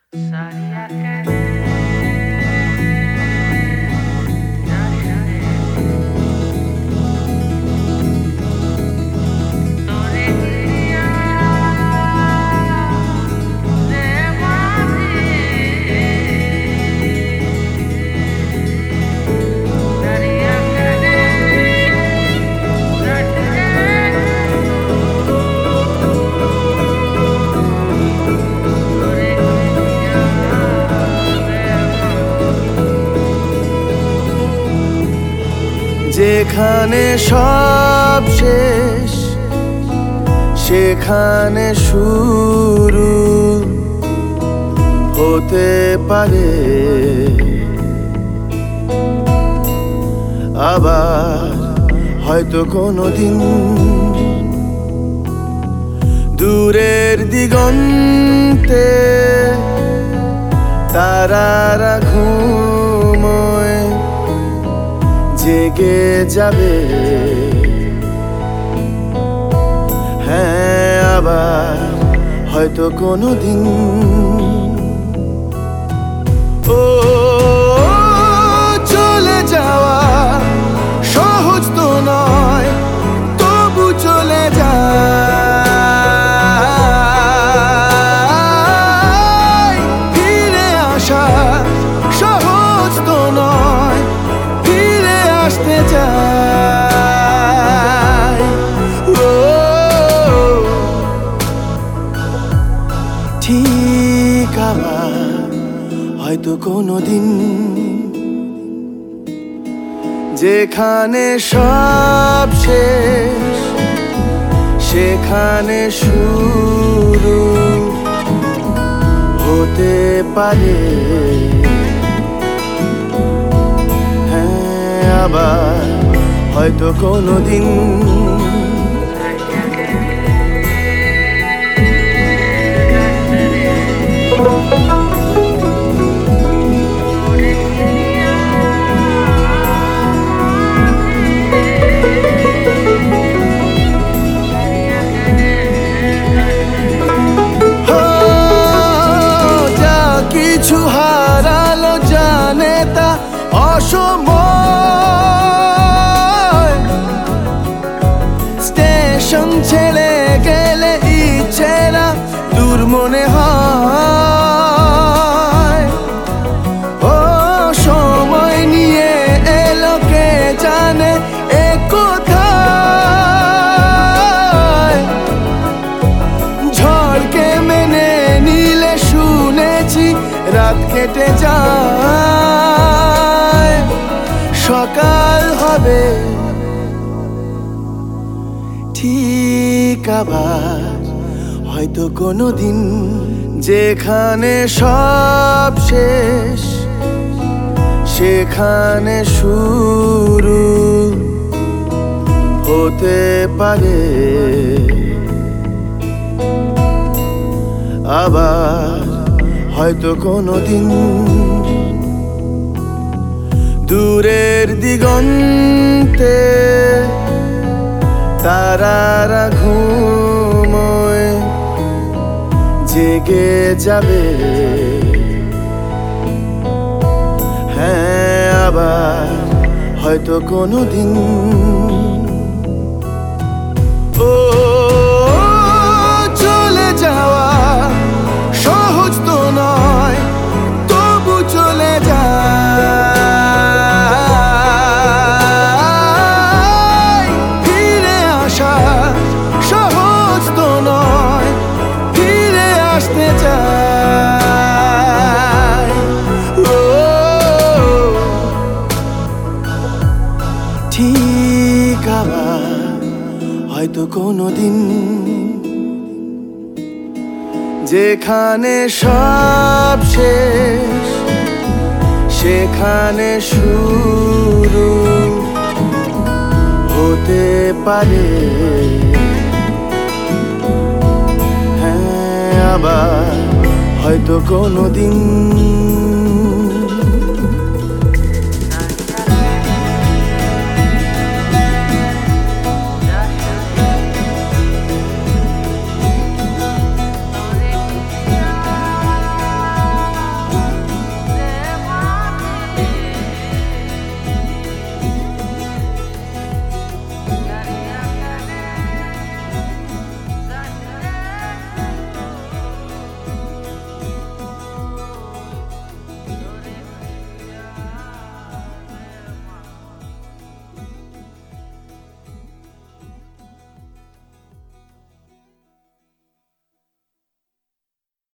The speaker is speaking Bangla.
যেখানে সব শেষ সেখানে শুরু হতে পারে, আবার হয়তো কোনোদিন দূরের দিগন্তে তারারা ঘুমোয় জেগে যাবে। হ্যাঁ, আবার হয়তো কোনোদিন ও চলে যাওয়া সহজ তো নয়, তবু চলে যায়। ফিরে আসা সহজ তো নয়, ফিরে আসতে চাই। ঠিক আবার হয়তো কোনোদিন যেখানে সব শেষ সেখানে শুরু হতে পারে। হ্যাঁ, আবার হয়তো কোনোদিন কিছু হারালো জানে তা অসময়। স্টেশন ছেড়ে গেলে ইচ্ছেরা দূর মনে হয়। ও সময় নিয়ে এলো কে জানে এ কোথায়। ঝড়কে মেনে নিলে শুনেছি রাত কেটে যায়, সকাল হবে ঠিক আবার হয়তো কোনোদিন যেখানে সব শেষ সেখানে শুরু হতে পারে, আবার হয়তো কোনোদিন দূরের দিগন্তে তারারা ঘুমোয় জেগে যাবে। হ্যাঁ, আবার হয়তো কোনোদিন ও চলে যাওয়া সহজ তো নয়, তবু চলে যায়। ফিরে আসা সহজ তো নয়, ফিরে আসতে চাই। ঠিক আবার হয়তো কোনোদিন যেখানে সব শেষ সেখানে শুরু হতে পারে। হ্যাঁ, আবার হয়তো কোনোদিন